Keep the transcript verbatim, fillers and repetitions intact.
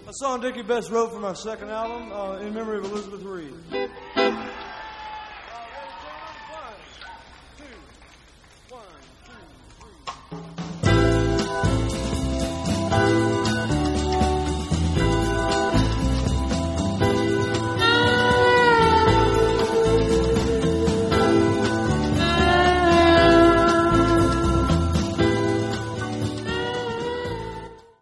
A song Dickie Betts wrote for my second album, uh, in memory of Elizabeth Reed.